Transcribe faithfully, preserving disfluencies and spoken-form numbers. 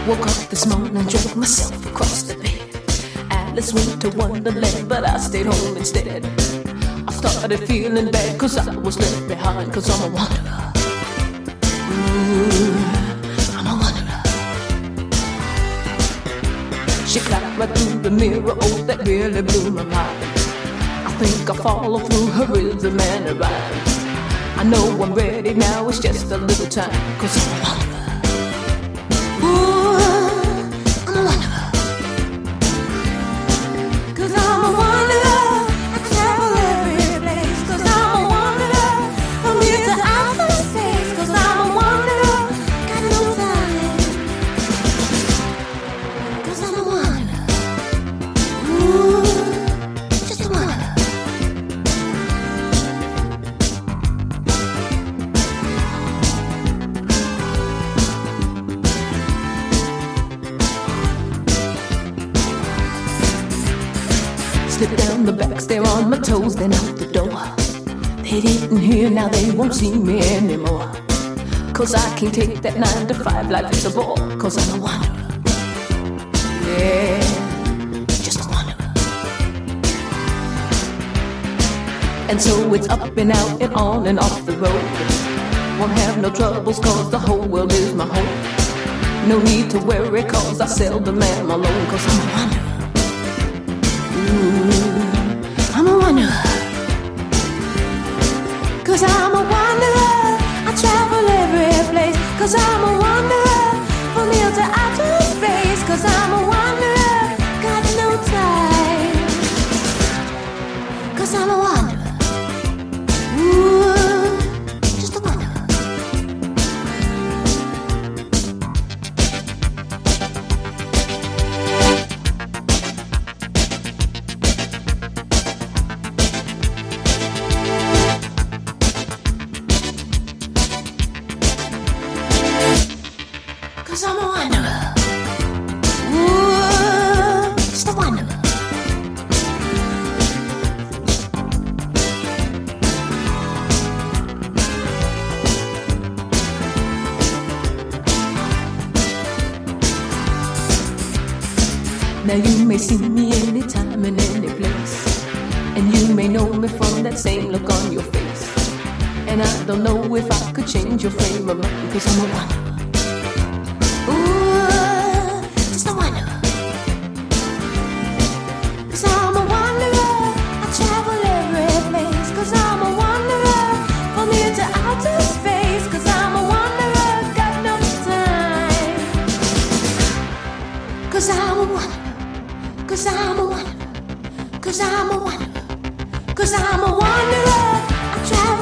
Woke up this morning, drove myself across the bed. Alice went to Wonderland, but I stayed home instead. I started feeling bad cause I was left behind, cause I'm a wanderer. Ooh, I'm a wanderer. She clapped right through the mirror, oh that really blew my mind. I think I follow through her rhythm and her rhyme. I know I'm ready now, it's just a little time, cause I'm a wanderer. Slip down the back stair on my toes, then out the door. They didn't hear, now they won't see me anymore. Cause I can't take that nine to five life, it's a bore. Cause I'm a wanderer. Yeah, just a wanderer. And so it's up and out and on and off the road. Won't have no troubles cause the whole world is my home. No need to worry cause I seldom am alone. Cause I'm a wanderer. Ooh, I'm a wanderer. Cause I'm a wanderer. I travel every place. Cause I'm a wanderer. From here to outer space. Cause I'm a wanderer. Got no time. Cause I'm a wanderer. Ooh, just a wanderer. Cause I'm a wanderer. Ooh, just a wanderer. Now you may see me anytime and any place, and you may know me from that same look on your face. And I don't know if I could change your frame of mind, cause I'm a wanderer. Ooh, just a wanderer. Cause I'm a wanderer. I travel every place. Cause I'm a wanderer. From here to outer space. Cause I'm a wanderer. Got no time. Cause I'm a wanderer. Cause I'm a wanderer. Cause I'm a wanderer. Cause I'm a wanderer. I travel